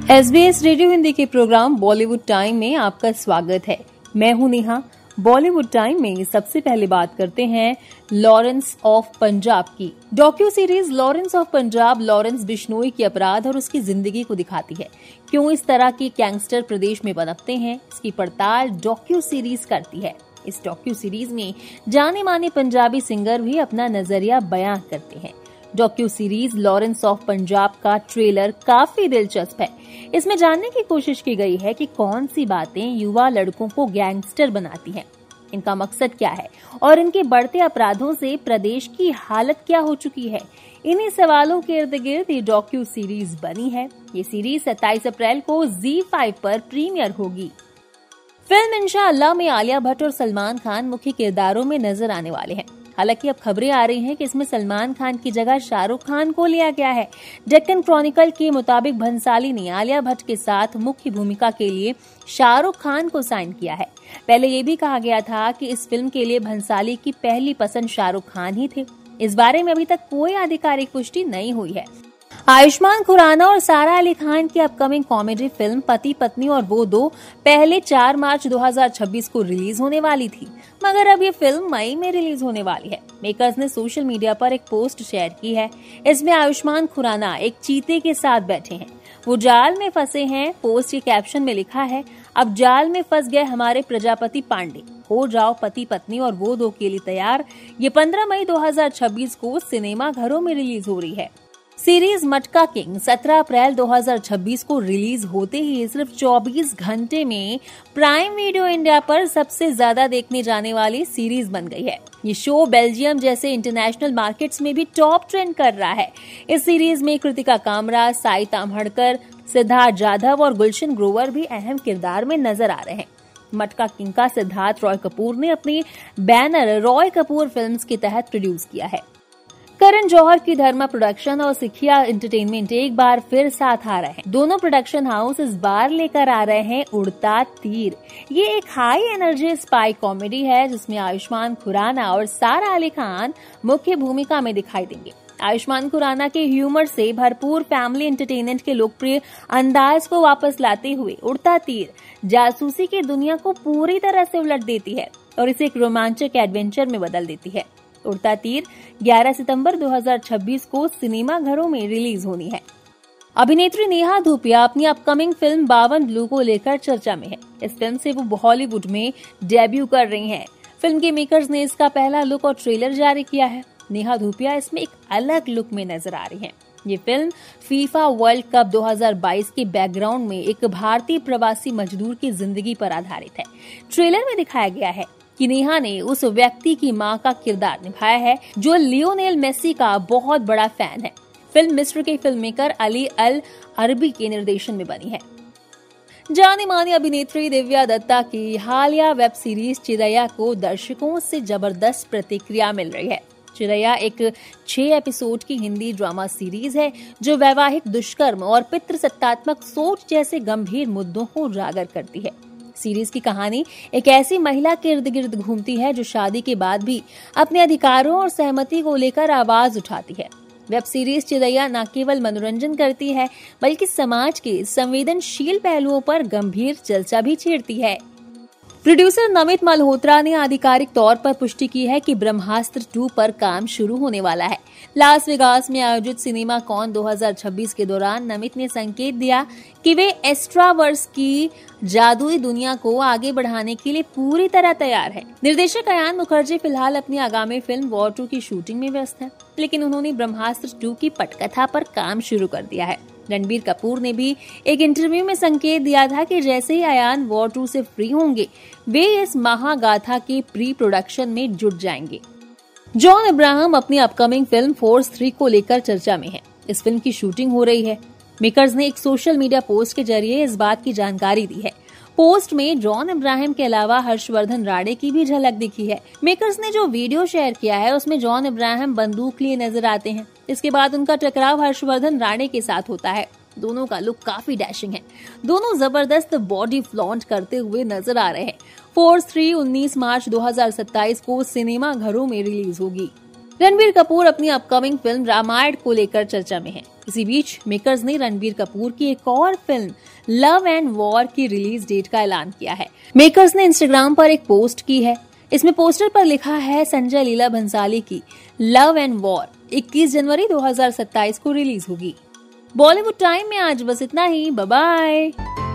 SBS radio Hindi के programme Bollywood time में आपका स्वागत है। मैं हूं नेहा। बॉलीवुड टाइम में सबसे पहले बात करते हैं लॉरेंस ऑफ पंजाब की। Docu series Lawrence of Punjab Lawrence Bishnoi के अपराध और उसकी जिंदगी को दिखाती है। क्यों इस तरह के गैंगस्टर प्रदेश में पनपते हैं, इसकी पड़ताल डॉक्यू सीरीज करती है। इस डॉक्यू सीरीज में जाने माने पंजाबी सिंगर भी अपना नजरिया बयां करते हैं। Docu series Lawrence of Punjab का ट्रेलर काफी दिलचस्प है। इसमें जानने की कोशिश की गई है कि कौन सी बातें युवा लड़कों को गैंगस्टर बनाती हैं, इनका मकसद क्या है और इनके बढ़ते अपराधों से प्रदेश की हालत क्या हो चुकी है। इन्हीं सवालों के इर्द गिर्द ये डॉक्यू सीरीज बनी है। ये सीरीज 27 अप्रैल को ZEE5 पर प्रीमियर होगी। फिल्म इंशाअल्लाह में आलिया भट्ट और सलमान खान मुख्य किरदारों में नजर आने वाले हैं। हालांकि अब खबरें आ रही हैं कि इसमें सलमान खान की जगह शाहरुख खान को लिया गया है। डेक्कन क्रॉनिकल के मुताबिक भंसाली ने आलिया भट्ट के साथ मुख्य भूमिका के लिए शाहरुख खान को साइन किया है। पहले ये भी कहा गया था कि इस फिल्म के लिए भंसाली की पहली पसंद शाहरुख खान ही थे। इस बारे में अभी तक कोई आधिकारिक पुष्टि नहीं हुई है। आयुष्मान खुराना और सारा अली खान की अपकमिंग कॉमेडी फिल्म पति पत्नी और वो दो पहले 4 मार्च 2026 को रिलीज होने वाली थी, मगर अब ये फिल्म मई में रिलीज होने वाली है। मेकर्स ने सोशल मीडिया पर एक पोस्ट शेयर की है। इसमें आयुष्मान खुराना एक चीते के साथ बैठे हैं, वो जाल में फंसे हैं। पोस्ट के कैप्शन में लिखा है, अब जाल में फंस गए हमारे प्रजापति पांडे, हो जाओ पति पत्नी और वो दो के लिए तैयार। ये 15 मई 2026 को सिनेमा घरों में रिलीज हो रही है। सीरीज मटका किंग 17 अप्रैल 2026 को रिलीज होते ही सिर्फ 24 घंटे में प्राइम वीडियो इंडिया पर सबसे ज्यादा देखने जाने वाली सीरीज बन गई है। ये शो बेल्जियम जैसे इंटरनेशनल मार्केट्स में भी टॉप ट्रेंड कर रहा है। इस सीरीज में कृतिका कामरा, साई ताम्हड़कर, सिद्धार्थ जाधव और गुलशन ग्रोवर भी अहम किरदार में नजर आ रहे हैं। मटका किंग का सिद्धार्थ रॉय कपूर ने अपनी बैनर रॉय कपूर फिल्म्स के तहत प्रोड्यूस किया है। करण जौहर की धर्मा प्रोडक्शन और सिखिया एंटरटेनमेंट एक बार फिर साथ आ रहे हैं। दोनों प्रोडक्शन हाउस इस बार लेकर आ रहे हैं उड़ता तीर। ये एक हाई एनर्जी स्पाई कॉमेडी है जिसमें आयुष्मान खुराना और सारा अली खान मुख्य भूमिका में दिखाई देंगे। आयुष्मान खुराना के ह्यूमर से भरपूर फैमिली एंटरटेनमेंट के लोकप्रिय अंदाज को वापस लाते हुए उड़ता तीर जासूसी की दुनिया को पूरी तरह से उलट देती है और इसे एक रोमांचक एडवेंचर में बदल देती है। उड़ता तीर 11 सितंबर 2026 को सिनेमा घरों में रिलीज होनी है। अभिनेत्री नेहा धूपिया अपनी अपकमिंग फिल्म 52 ब्लू को लेकर चर्चा में है। इस फिल्म से वो बॉलीवुड में डेब्यू कर रही हैं। फिल्म के मेकर्स ने इसका पहला लुक और ट्रेलर जारी किया है। नेहा धूपिया इसमें एक अलग लुक में नजर आ रही हैं। ये फिल्म फीफा वर्ल्ड कप 2022 के बैकग्राउंड में एक भारतीय प्रवासी मजदूर की जिंदगी पर आधारित है। ट्रेलर में दिखाया गया है कि नेहा ने उस व्यक्ति की मां का किरदार निभाया है जो लियोनेल मेसी का बहुत बड़ा फैन है। फिल्म मिस्र के फिल्म मेकर अली अल अरबी के निर्देशन में बनी है। जानी मानी अभिनेत्री दिव्या दत्ता की हालिया वेब सीरीज चिरैया को दर्शकों से जबरदस्त प्रतिक्रिया मिल रही है। चिरैया एक 6 एपिसोड की हिंदी ड्रामा सीरीज है जो वैवाहिक दुष्कर्म और पितृसत्तात्मक सोच जैसे गंभीर मुद्दों को उजागर करती है। सीरीज की कहानी एक ऐसी महिला के इर्द गिर्द घूमती है जो शादी के बाद भी अपने अधिकारों और सहमति को लेकर आवाज उठाती है। वेब सीरीज चिरैया न केवल मनोरंजन करती है बल्कि समाज के संवेदनशील पहलुओं पर गंभीर चर्चा भी छेड़ती है। प्रोड्यूसर नमित मल्होत्रा ने आधिकारिक तौर पर पुष्टि की है कि ब्रह्मास्त्र 2 पर काम शुरू होने वाला है। लास वेगास में आयोजित सिनेमा कॉन 2026 के दौरान नमित ने संकेत दिया कि वे एस्ट्रावर्स की जादुई दुनिया को आगे बढ़ाने के लिए पूरी तरह तैयार है। निर्देशक अयान मुखर्जी फिलहाल अपनी आगामी फिल्म वॉर 2 की शूटिंग में व्यस्त है, लेकिन उन्होंने ब्रह्मास्त्र 2 की पटकथा पर काम शुरू कर दिया है। रणबीर कपूर ने भी एक इंटरव्यू में संकेत दिया था कि जैसे ही अयान वॉर 2 से फ्री होंगे वे इस महागाथा के प्री प्रोडक्शन में जुट जाएंगे। जॉन अब्राहम अपनी अपकमिंग फिल्म फोर्स 3 को लेकर चर्चा में है। इस फिल्म की शूटिंग हो रही है। मेकर्स ने एक सोशल मीडिया पोस्ट के जरिए इस बात की जानकारी दी है। पोस्ट में जॉन अब्राहम के अलावा हर्षवर्धन राणे की भी झलक दिखी है। मेकर्स ने जो वीडियो शेयर किया है उसमें जॉन अब्राहम बंदूक लिए नजर आते हैं। इसके बाद उनका टकराव हर्षवर्धन राणे के साथ होता है। दोनों का लुक काफी डैशिंग है। दोनों जबरदस्त बॉडी फ्लॉन्ट करते हुए नजर आ रहे हैं। फोर्स 3 19 मार्च 2027 को सिनेमा घरों में रिलीज होगी। रणबीर कपूर अपनी अपकमिंग फिल्म रामायण को लेकर चर्चा में है। इसी बीच मेकर्स ने रणबीर कपूर की एक और फिल्म लव एंड वॉर की रिलीज डेट का ऐलान किया है। मेकर्स ने इंस्टाग्राम पर एक पोस्ट की है। इसमें पोस्टर पर लिखा है संजय लीला भंसाली की लव एंड वॉर 21 जनवरी 2027 को रिलीज होगी। बॉलीवुड टाइम में आज बस इतना ही। Bye bye.